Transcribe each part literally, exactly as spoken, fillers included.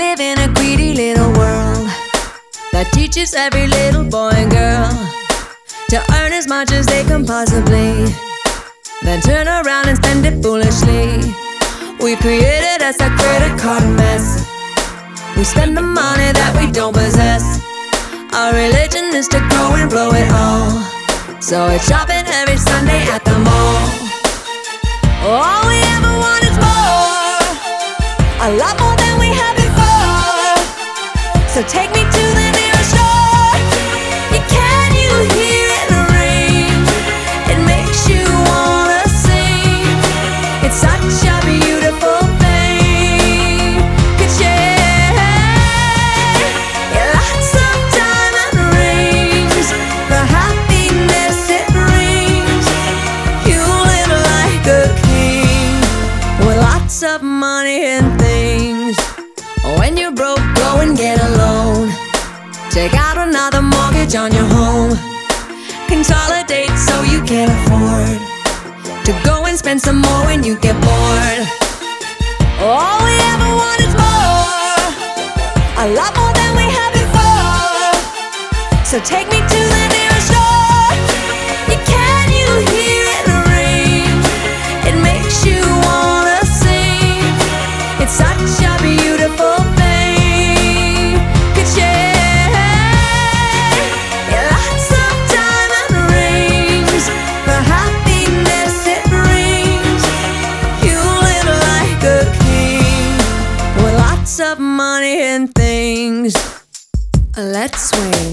live in a greedy little world that teaches every little boy and girl to earn as much as they can possibly, then turn around and spend it foolishly. We've created us a credit card mess. We spend the money that we don't possess. Our religion is to go and blow it all, so it's shopping every Sunday at the mall. All we ever want is more, a lot more than we had before. So take me to the nearest store. You can you hear it ring? It makes you wanna sing. It's such a beautiful thing. Ka-ching! Yeah, lots of diamond rings, the happiness it brings. You live like a king with lots of money and things. When you're broke, go and get a loan. Take out another mortgage on your home. Consolidate so you can afford to go and spend some more when you get bored. All we ever want is more, a lot more than we had before. So take me to the nearest store. You can you hear it ring? It makes you wanna sing. It's such a beautiful thing. Ka-ching! Yeah, lots of diamond rings, the happiness it brings. You live like a king with lots of money and things. Let's swing.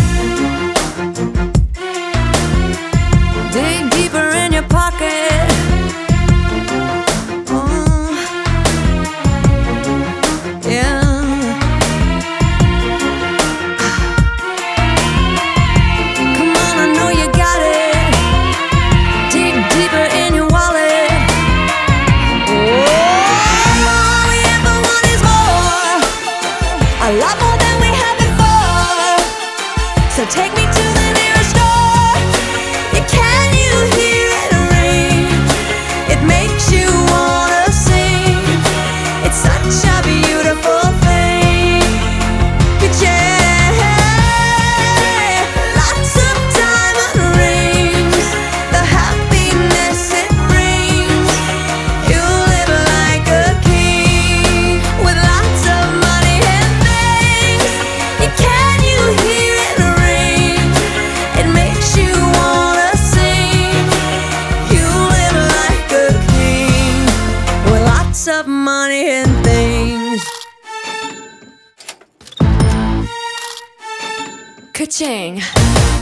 Dig deeper in your pocket. Oh, yeah. Come on, I know you got it. Dig deeper in your wallet. Oh, all we ever want is more, a lot more than we had before. So take me to the nearest store. You can you hear it ring? It makes you wanna sing. It's such a beautiful thing. Ka-ching! Lots of diamond rings, the happiness it brings. You live like a king with lots of money and things. You can you hear it ring? It makes you wanna sing. You live like a king with lots of money and things. Ka-ching!